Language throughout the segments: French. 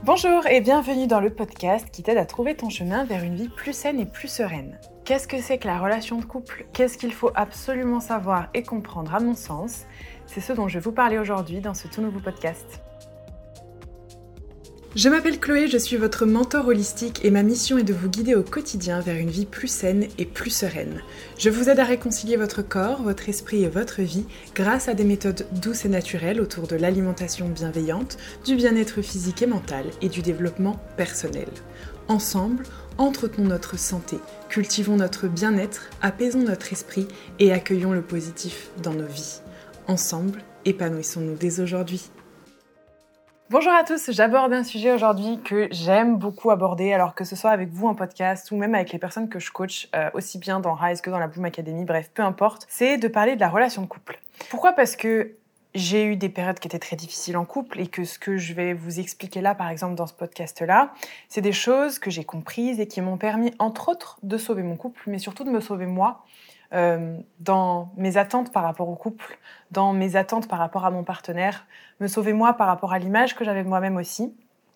Bonjour et bienvenue dans le podcast qui t'aide à trouver ton chemin vers une vie plus saine et plus sereine. Qu'est-ce que c'est que la relation de couple ? Qu'est-ce qu'il faut absolument savoir et comprendre à mon sens ? C'est ce dont je vais vous parler aujourd'hui dans ce tout nouveau podcast. Je m'appelle Chloé, je suis votre mentor holistique et ma mission est de vous guider au quotidien vers une vie plus saine et plus sereine. Je vous aide à réconcilier votre corps, votre esprit et votre vie grâce à des méthodes douces et naturelles autour de l'alimentation bienveillante, du bien-être physique et mental et du développement personnel. Ensemble, entretenons notre santé, cultivons notre bien-être, apaisons notre esprit et accueillons le positif dans nos vies. Ensemble, épanouissons-nous dès aujourd'hui. Bonjour à tous, j'aborde un sujet aujourd'hui que j'aime beaucoup aborder, alors que ce soit avec vous en podcast ou même avec les personnes que je coach, aussi bien dans Rise que dans la Bloom Academy, bref, peu importe, c'est de parler de la relation de couple. Pourquoi ? Parce que j'ai eu des périodes qui étaient très difficiles en couple et que ce que je vais vous expliquer là, par exemple, dans ce podcast-là, c'est des choses que j'ai comprises et qui m'ont permis, entre autres, de sauver mon couple, mais surtout de me sauver moi, dans mes attentes par rapport au couple, dans mes attentes par rapport à mon partenaire, me sauver moi par rapport à l'image que j'avais de moi-même aussi.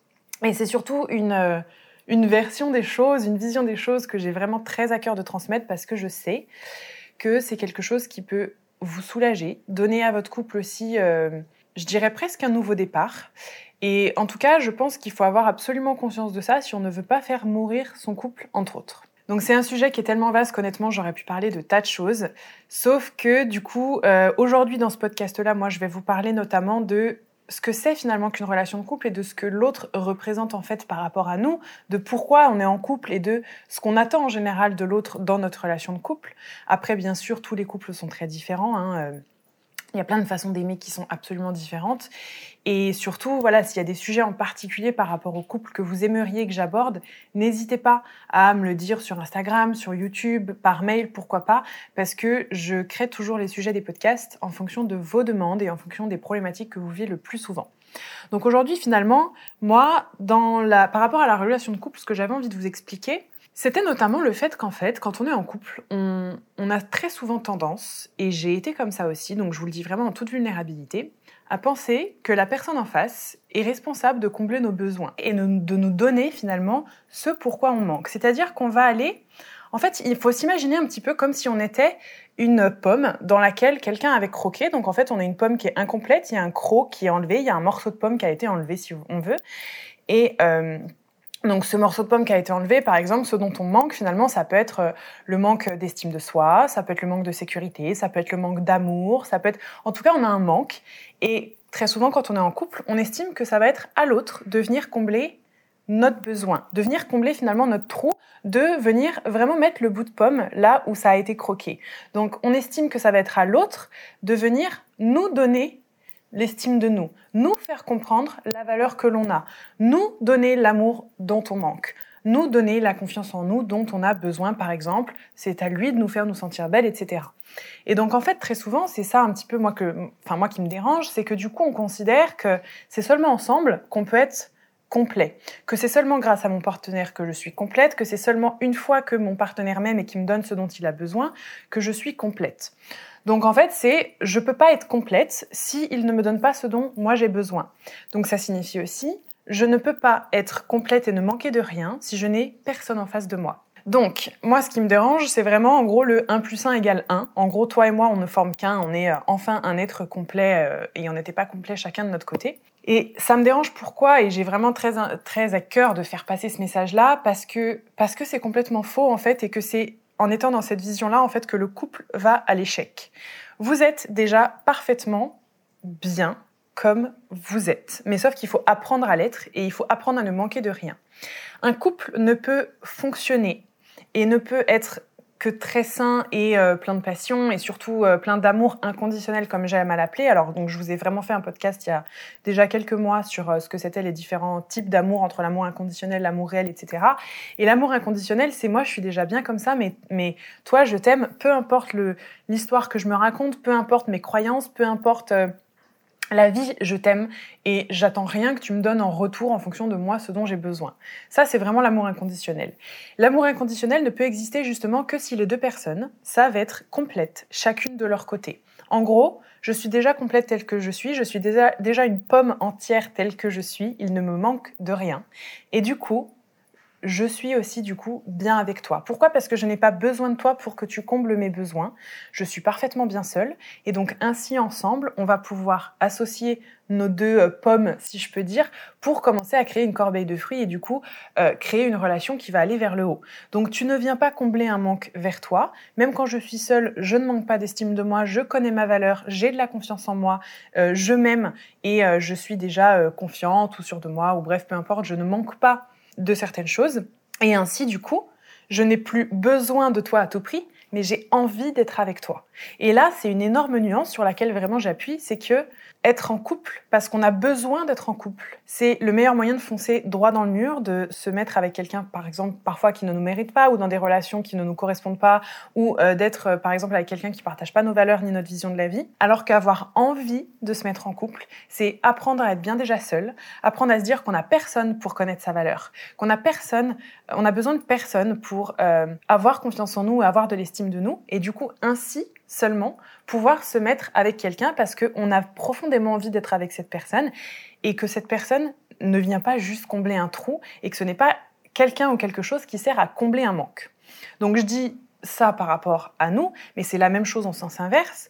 Et c'est surtout une version des choses, une vision des choses que j'ai vraiment très à cœur de transmettre parce que je sais que c'est quelque chose qui peut vous soulager, donner à votre couple aussi, je dirais presque un nouveau départ. Et en tout cas, je pense qu'il faut avoir absolument conscience de ça si on ne veut pas faire mourir son couple, entre autres. Donc c'est un sujet qui est tellement vaste qu'honnêtement, j'aurais pu parler de tas de choses. Sauf que du coup, aujourd'hui dans ce podcast-là, moi je vais vous parler notamment de ce que c'est finalement qu'une relation de couple et de ce que l'autre représente en fait par rapport à nous, de pourquoi on est en couple et de ce qu'on attend en général de l'autre dans notre relation de couple. Après, bien sûr, tous les couples sont très différents, il y a plein de façons d'aimer qui sont absolument différentes. Et surtout, voilà, s'il y a des sujets en particulier par rapport au couple que vous aimeriez que j'aborde, n'hésitez pas à me le dire sur Instagram, sur YouTube, par mail, pourquoi pas, parce que je crée toujours les sujets des podcasts en fonction de vos demandes et en fonction des problématiques que vous vivez le plus souvent. Donc aujourd'hui, finalement, moi, par rapport à la relation de couple, ce que j'avais envie de vous expliquer, c'était notamment le fait qu'en fait, quand on est en couple, on a très souvent tendance, et j'ai été comme ça aussi, donc je vous le dis vraiment en toute vulnérabilité, à penser que la personne en face est responsable de combler nos besoins et de nous donner finalement ce pourquoi on manque. C'est-à-dire qu'on va aller... En fait, il faut s'imaginer un petit peu comme si on était une pomme dans laquelle quelqu'un avait croqué. Donc en fait, on a une pomme qui est incomplète, il y a un croc qui est enlevé, il y a un morceau de pomme qui a été enlevé si on veut. Et... Donc ce morceau de pomme qui a été enlevé, par exemple, ce dont on manque finalement, ça peut être le manque d'estime de soi, ça peut être le manque de sécurité, ça peut être le manque d'amour, ça peut être... En tout cas, on a un manque. Et très souvent, quand on est en couple, on estime que ça va être à l'autre de venir combler notre besoin, de venir combler finalement notre trou, de venir vraiment mettre le bout de pomme là où ça a été croqué. Donc on estime que ça va être à l'autre de venir nous donner l'estime de nous faire comprendre la valeur que l'on a, nous donner l'amour dont on manque, nous donner la confiance en nous dont on a besoin, par exemple, c'est à lui de nous faire nous sentir belles, etc. Et donc en fait, très souvent, c'est ça un petit peu moi qui me dérange, c'est que du coup, on considère que c'est seulement ensemble qu'on peut être complet, que c'est seulement grâce à mon partenaire que je suis complète, que c'est seulement une fois que mon partenaire m'aime et qu'il me donne ce dont il a besoin que je suis complète. Donc en fait, je peux pas être complète s'il ne me donne pas ce dont moi j'ai besoin. Donc ça signifie aussi, je ne peux pas être complète et ne manquer de rien si je n'ai personne en face de moi. Donc, moi, ce qui me dérange, c'est vraiment, en gros, le 1 plus 1 égale 1. En gros, toi et moi, on ne forme qu'un, on est enfin un être complet et on n'était pas complet chacun de notre côté. Et ça me dérange pourquoi, et j'ai vraiment très à cœur de faire passer ce message-là, parce que c'est complètement faux, en fait, et que c'est en étant dans cette vision-là, en fait, que le couple va à l'échec. Vous êtes déjà parfaitement bien comme vous êtes. Mais sauf qu'il faut apprendre à l'être et il faut apprendre à ne manquer de rien. Un couple ne peut fonctionner et ne peut être que très sain et plein de passion et surtout plein d'amour inconditionnel comme j'aime à l'appeler. Alors donc je vous ai vraiment fait un podcast il y a déjà quelques mois sur ce que c'était les différents types d'amour entre l'amour inconditionnel, l'amour réel, etc. Et l'amour inconditionnel, c'est moi je suis déjà bien comme ça, mais toi je t'aime, peu importe l'histoire que je me raconte, peu importe mes croyances, peu importe La vie, je t'aime et j'attends rien que tu me donnes en retour en fonction de moi ce dont j'ai besoin. Ça, c'est vraiment l'amour inconditionnel. L'amour inconditionnel ne peut exister justement que si les deux personnes savent être complètes, chacune de leur côté. En gros, je suis déjà complète telle que je suis déjà une pomme entière telle que je suis, il ne me manque de rien. Et du coup, je suis aussi bien avec toi. Pourquoi ? Parce que je n'ai pas besoin de toi pour que tu combles mes besoins. Je suis parfaitement bien seule. Et donc ainsi, ensemble, on va pouvoir associer nos deux pommes, si je peux dire, pour commencer à créer une corbeille de fruits et créer une relation qui va aller vers le haut. Donc tu ne viens pas combler un manque vers toi. Même quand je suis seule, je ne manque pas d'estime de moi, je connais ma valeur, j'ai de la confiance en moi, je m'aime et je suis déjà confiante ou sûre de moi, ou bref, peu importe, je ne manque pas de certaines choses. Et ainsi, je n'ai plus besoin de toi à tout prix, mais j'ai envie d'être avec toi. Et là, c'est une énorme nuance sur laquelle vraiment j'appuie, c'est que être en couple, parce qu'on a besoin d'être en couple, c'est le meilleur moyen de foncer droit dans le mur, de se mettre avec quelqu'un, par exemple, parfois qui ne nous mérite pas, ou dans des relations qui ne nous correspondent pas, ou d'être, par exemple, avec quelqu'un qui ne partage pas nos valeurs ni notre vision de la vie, alors qu'avoir envie de se mettre en couple, c'est apprendre à être bien déjà seul, apprendre à se dire qu'on n'a personne pour connaître sa valeur, on a besoin de personne pour avoir confiance en nous et avoir de l'estime de nous, et ainsi, seulement pouvoir se mettre avec quelqu'un parce qu'on a profondément envie d'être avec cette personne et que cette personne ne vient pas juste combler un trou et que ce n'est pas quelqu'un ou quelque chose qui sert à combler un manque. Donc je dis ça par rapport à nous, mais c'est la même chose en sens inverse.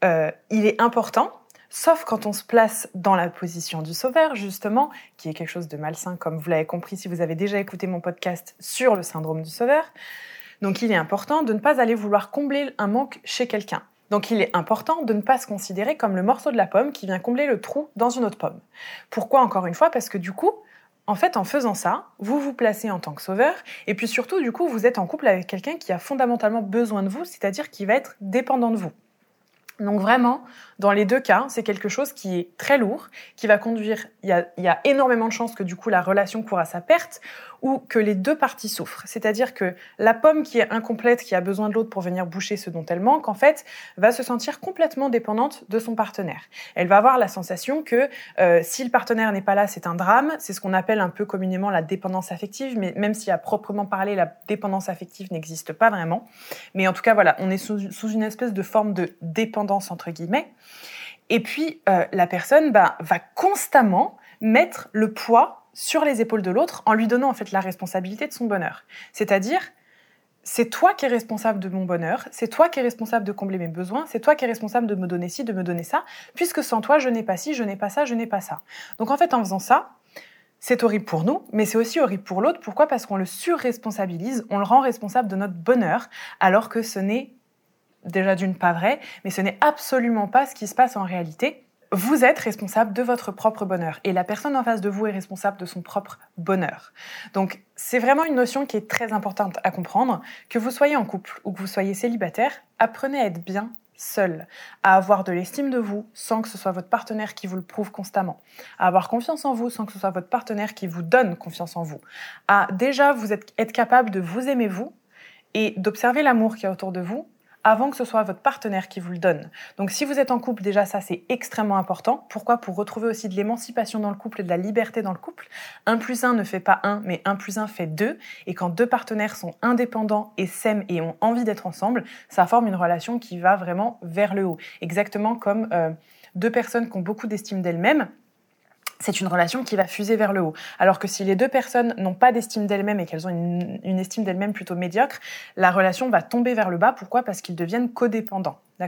Il est important, sauf quand on se place dans la position du sauveur, justement, qui est quelque chose de malsain, comme vous l'avez compris si vous avez déjà écouté mon podcast sur le syndrome du sauveur. Donc il est important de ne pas aller vouloir combler un manque chez quelqu'un. Donc il est important de ne pas se considérer comme le morceau de la pomme qui vient combler le trou dans une autre pomme. Pourquoi encore une fois ? Parce que en faisant ça, vous vous placez en tant que sauveur et puis surtout, vous êtes en couple avec quelqu'un qui a fondamentalement besoin de vous, c'est-à-dire qui va être dépendant de vous. Donc vraiment, dans les deux cas, c'est quelque chose qui est très lourd, qui va conduire, il y a énormément de chances que la relation court à sa perte ou que les deux parties souffrent. C'est-à-dire que la pomme qui est incomplète, qui a besoin de l'autre pour venir boucher ce dont elle manque, va se sentir complètement dépendante de son partenaire. Elle va avoir la sensation que si le partenaire n'est pas là, c'est un drame. C'est ce qu'on appelle un peu communément la dépendance affective, mais même si à proprement parler, la dépendance affective n'existe pas vraiment. Mais en tout cas, voilà, on est sous une espèce de forme de dépendance, entre guillemets. Et puis, la personne va constamment mettre le poids sur les épaules de l'autre en lui donnant la responsabilité de son bonheur. C'est-à-dire, c'est toi qui es responsable de mon bonheur, c'est toi qui es responsable de combler mes besoins, c'est toi qui es responsable de me donner ci, de me donner ça, puisque sans toi, je n'ai pas ci, je n'ai pas ça, je n'ai pas ça. Donc en faisant ça, c'est horrible pour nous, mais c'est aussi horrible pour l'autre. Pourquoi ? Parce qu'on le surresponsabilise, on le rend responsable de notre bonheur, alors que ce n'est déjà d'une pas vrai, mais ce n'est absolument pas ce qui se passe en réalité. Vous êtes responsable de votre propre bonheur et la personne en face de vous est responsable de son propre bonheur. Donc, c'est vraiment une notion qui est très importante à comprendre. Que vous soyez en couple ou que vous soyez célibataire, apprenez à être bien seul, à avoir de l'estime de vous sans que ce soit votre partenaire qui vous le prouve constamment, à avoir confiance en vous sans que ce soit votre partenaire qui vous donne confiance en vous, à déjà être capable de vous aimer vous et d'observer l'amour qu'il y a autour de vous avant que ce soit votre partenaire qui vous le donne. Donc si vous êtes en couple, déjà ça c'est extrêmement important. Pourquoi ? Pour retrouver aussi de l'émancipation dans le couple et de la liberté dans le couple. 1 + 1 ne fait pas 1, mais 1 + 1 fait 2. Et quand deux partenaires sont indépendants et s'aiment et ont envie d'être ensemble, ça forme une relation qui va vraiment vers le haut. Exactement comme deux personnes qui ont beaucoup d'estime d'elles-mêmes, c'est une relation qui va fuser vers le haut. Alors que si les deux personnes n'ont pas d'estime d'elles-mêmes et qu'elles ont une estime d'elles-mêmes plutôt médiocre, la relation va tomber vers le bas. Pourquoi ? Parce qu'ils deviennent codépendants. D'accord ?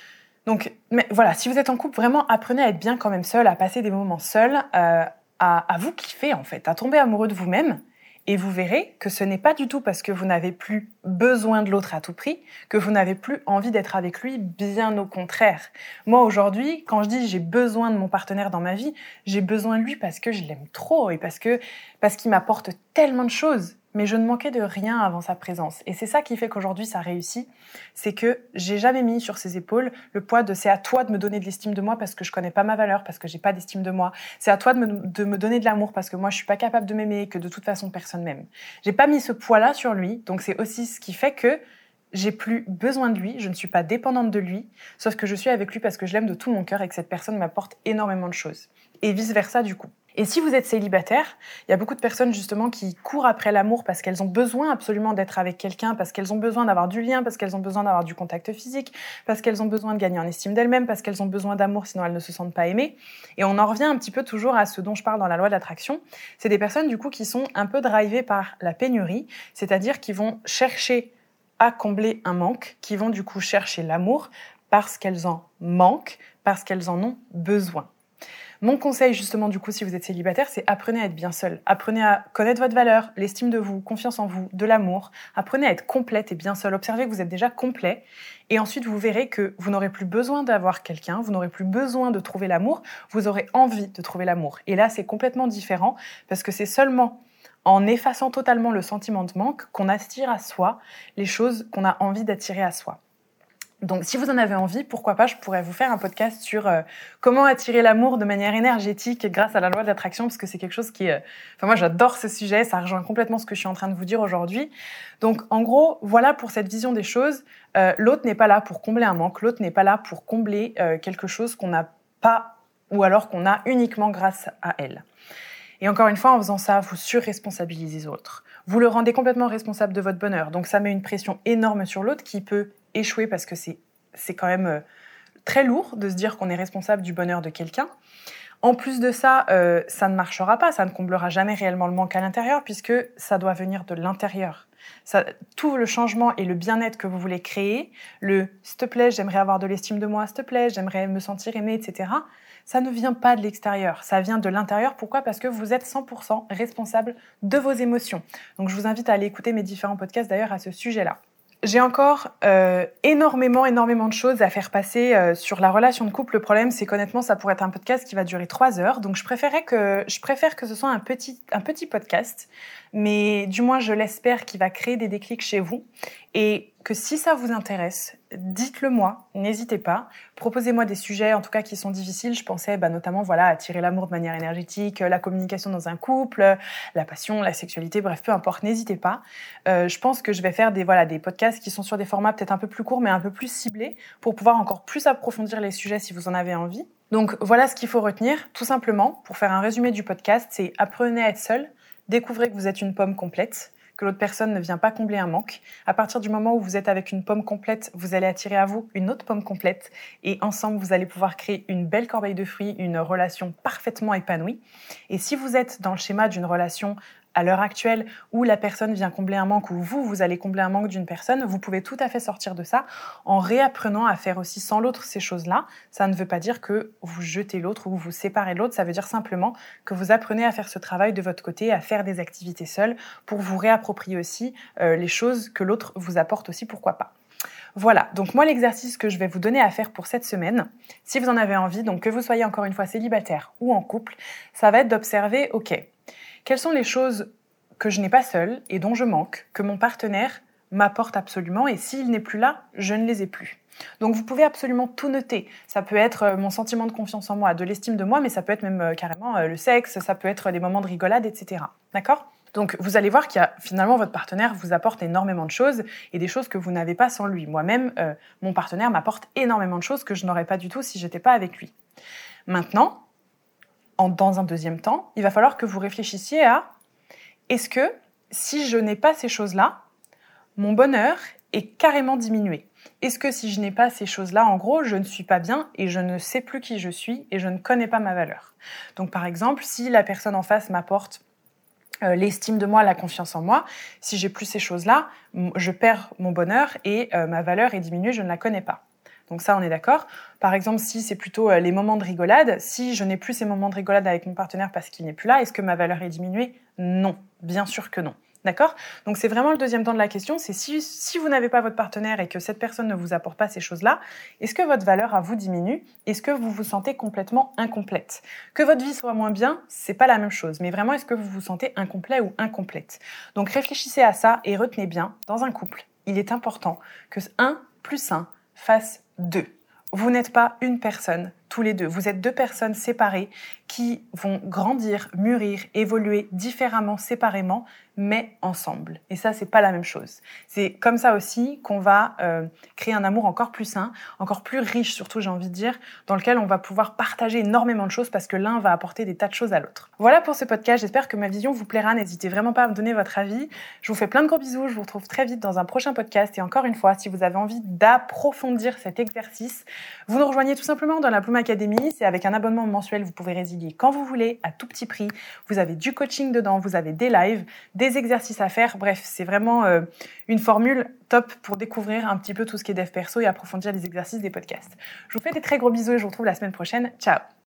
Donc, mais voilà, si vous êtes en couple, vraiment apprenez à être bien quand même seul, à passer des moments seuls, à vous kiffer à tomber amoureux de vous-même. Et vous verrez que ce n'est pas du tout parce que vous n'avez plus besoin de l'autre à tout prix que vous n'avez plus envie d'être avec lui, bien au contraire. Moi, aujourd'hui, quand je dis j'ai besoin de mon partenaire dans ma vie, j'ai besoin de lui parce que je l'aime trop et parce qu'il m'apporte tellement de choses. Mais je ne manquais de rien avant sa présence. Et c'est ça qui fait qu'aujourd'hui, ça réussit. C'est que j'ai jamais mis sur ses épaules le poids de c'est à toi de me donner de l'estime de moi parce que je connais pas ma valeur, parce que j'ai pas d'estime de moi. C'est à toi de me donner de l'amour parce que moi, je suis pas capable de m'aimer et que de toute façon, personne m'aime. J'ai pas mis ce poids-là sur lui. Donc, c'est aussi ce qui fait que j'ai plus besoin de lui, je ne suis pas dépendante de lui, sauf que je suis avec lui parce que je l'aime de tout mon cœur et que cette personne m'apporte énormément de choses. Et vice-versa du coup. Et si vous êtes célibataire, il y a beaucoup de personnes justement qui courent après l'amour parce qu'elles ont besoin absolument d'être avec quelqu'un, parce qu'elles ont besoin d'avoir du lien, parce qu'elles ont besoin d'avoir du contact physique, parce qu'elles ont besoin de gagner en estime d'elles-mêmes, parce qu'elles ont besoin d'amour sinon elles ne se sentent pas aimées. Et on en revient un petit peu toujours à ce dont je parle dans la loi de l'attraction. C'est des personnes du coup qui sont un peu drivées par la pénurie, c'est-à-dire qui vont chercher à combler un manque, qui vont du coup chercher l'amour parce qu'elles en manquent, parce qu'elles en ont besoin. Mon conseil justement du coup si vous êtes célibataire, c'est apprenez à être bien seul. Apprenez à connaître votre valeur, l'estime de vous, confiance en vous, de l'amour. Apprenez à être complète et bien seul. Observez que vous êtes déjà complet et ensuite vous verrez que vous n'aurez plus besoin d'avoir quelqu'un, vous n'aurez plus besoin de trouver l'amour, vous aurez envie de trouver l'amour. Et là c'est complètement différent parce que c'est seulement en effaçant totalement le sentiment de manque qu'on attire à soi les choses qu'on a envie d'attirer à soi. Donc, si vous en avez envie, pourquoi pas, je pourrais vous faire un podcast sur comment attirer l'amour de manière énergétique grâce à la loi de l'attraction, parce que c'est quelque chose qui... moi, j'adore ce sujet, ça rejoint complètement ce que je suis en train de vous dire aujourd'hui. Donc, en gros, voilà pour cette vision des choses. L'autre n'est pas là pour combler un manque, l'autre n'est pas là pour combler quelque chose qu'on n'a pas, ou alors qu'on a uniquement grâce à elle. Et encore une fois, en faisant ça, vous surresponsabilisez l'autre. Vous le rendez complètement responsable de votre bonheur. Donc, ça met une pression énorme sur l'autre qui peut échouer parce que c'est quand même très lourd de se dire qu'on est responsable du bonheur de quelqu'un. En plus de ça, ça ne marchera pas, ça ne comblera jamais réellement le manque à l'intérieur puisque ça doit venir de l'intérieur. Tout le changement et le bien-être que vous voulez créer, le « s'il te plaît, j'aimerais avoir de l'estime de moi, s'il te plaît, j'aimerais me sentir aimée, etc. » Ça ne vient pas de l'extérieur, ça vient de l'intérieur. Pourquoi ? Parce que vous êtes 100% responsable de vos émotions. Donc je vous invite à aller écouter mes différents podcasts d'ailleurs à ce sujet-là. J'ai encore énormément de choses à faire passer sur la relation de couple. Le problème, c'est qu'honnêtement, ça pourrait être un podcast qui va durer 3 heures. Donc, je préfère que ce soit un petit podcast. Mais du moins, je l'espère qu'il va créer des déclics chez vous. Et que si ça vous intéresse, dites-le moi, n'hésitez pas. Proposez-moi des sujets, en tout cas, qui sont difficiles. Je pensais notamment à attirer l'amour de manière énergétique, la communication dans un couple, la passion, la sexualité, bref, peu importe, n'hésitez pas. Je pense que je vais faire des podcasts qui sont sur des formats peut-être un peu plus courts, mais un peu plus ciblés, pour pouvoir encore plus approfondir les sujets si vous en avez envie. Donc voilà ce qu'il faut retenir, tout simplement, pour faire un résumé du podcast, c'est apprenez à être seul, découvrez que vous êtes une pomme complète, que l'autre personne ne vient pas combler un manque. À partir du moment où vous êtes avec une pomme complète, vous allez attirer à vous une autre pomme complète et ensemble, vous allez pouvoir créer une belle corbeille de fruits, une relation parfaitement épanouie. Et si vous êtes dans le schéma d'une relation à l'heure actuelle où la personne vient combler un manque ou vous allez combler un manque d'une personne, vous pouvez tout à fait sortir de ça en réapprenant à faire aussi sans l'autre ces choses-là. Ça ne veut pas dire que vous jetez l'autre ou vous séparez de l'autre, ça veut dire simplement que vous apprenez à faire ce travail de votre côté, à faire des activités seules pour vous réapproprier aussi les choses que l'autre vous apporte aussi, pourquoi pas. Voilà, donc moi l'exercice que je vais vous donner à faire pour cette semaine, si vous en avez envie, donc que vous soyez encore une fois célibataire ou en couple, ça va être d'observer, ok, quelles sont les choses que je n'ai pas seule et dont je manque, que mon partenaire m'apporte absolument et s'il n'est plus là, je ne les ai plus. Donc vous pouvez absolument tout noter. Ça peut être mon sentiment de confiance en moi, de l'estime de moi, mais ça peut être même carrément le sexe, ça peut être des moments de rigolade, etc. D'accord ? Donc vous allez voir qu'il y a finalement votre partenaire vous apporte énormément de choses et des choses que vous n'avez pas sans lui. Moi-même, mon partenaire m'apporte énormément de choses que je n'aurais pas du tout si j'étais pas avec lui. Maintenant, dans un deuxième temps, il va falloir que vous réfléchissiez à est-ce que si je n'ai pas ces choses-là, mon bonheur est carrément diminué ? Est-ce que si je n'ai pas ces choses-là, en gros, je ne suis pas bien et je ne sais plus qui je suis et je ne connais pas ma valeur ? Donc par exemple, si la personne en face m'apporte l'estime de moi, la confiance en moi, si j'ai plus ces choses-là, je perds mon bonheur et ma valeur est diminuée, je ne la connais pas. Donc ça, on est d'accord. Par exemple, si c'est plutôt les moments de rigolade, si je n'ai plus ces moments de rigolade avec mon partenaire parce qu'il n'est plus là, est-ce que ma valeur est diminuée ? Non, bien sûr que non. D'accord ? Donc c'est vraiment le deuxième temps de la question, c'est si vous n'avez pas votre partenaire et que cette personne ne vous apporte pas ces choses-là, est-ce que votre valeur à vous diminue ? Est-ce que vous vous sentez complètement incomplète ? Que votre vie soit moins bien, c'est pas la même chose, mais vraiment est-ce que vous vous sentez incomplet ou incomplète ? Donc réfléchissez à ça et retenez bien, dans un couple, il est important que 1 + 1 fasse 2. Vous n'êtes pas une personne, tous les deux. Vous êtes deux personnes séparées qui vont grandir, mûrir, évoluer différemment, séparément, mais ensemble. Et ça, c'est pas la même chose. C'est comme ça aussi qu'on va créer un amour encore plus sain, encore plus riche surtout, j'ai envie de dire, dans lequel on va pouvoir partager énormément de choses parce que l'un va apporter des tas de choses à l'autre. Voilà pour ce podcast, j'espère que ma vision vous plaira. N'hésitez vraiment pas à me donner votre avis. Je vous fais plein de gros bisous, je vous retrouve très vite dans un prochain podcast. Et encore une fois, si vous avez envie d'approfondir cet exercice, vous nous rejoignez tout simplement dans la Plume Academy. C'est avec un abonnement mensuel, vous pouvez résilier quand vous voulez, à tout petit prix. Vous avez du coaching dedans, vous avez des lives, des exercices à faire. Bref, c'est vraiment une formule top pour découvrir un petit peu tout ce qui est dev perso et approfondir les exercices des podcasts. Je vous fais des très gros bisous et je vous retrouve la semaine prochaine. Ciao!